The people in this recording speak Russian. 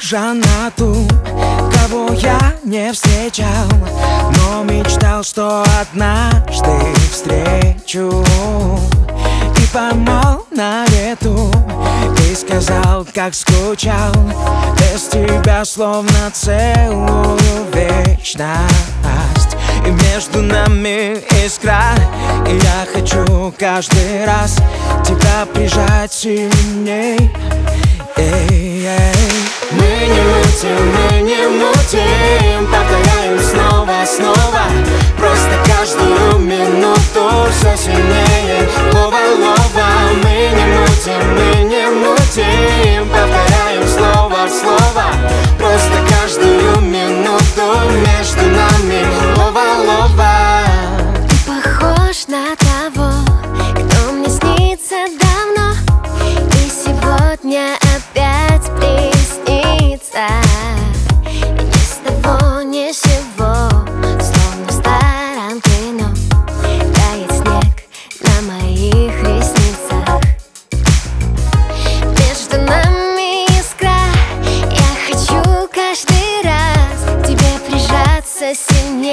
похожа на ту, кого я не встречал, но мечтал, что однажды встречу. И поймал на лету, и сказал, как скучал без тебя, словно целую вечность. И между нами искра, и я хочу каждый раз тебя прижать сильней. Мы не мутим, повторяем снова. Просто каждую минуту все сильнее. Лова. Мы не мутим, повторяем слово. Просто каждую минуту между нами лова. Ты похож на того, кто мне снится давно, и сегодня опять приснится. И ни с того ни с сего, словно в старом кино, тает снег на моих ресницах. Между нами искра, я хочу каждый раз к тебе прижаться сильнее.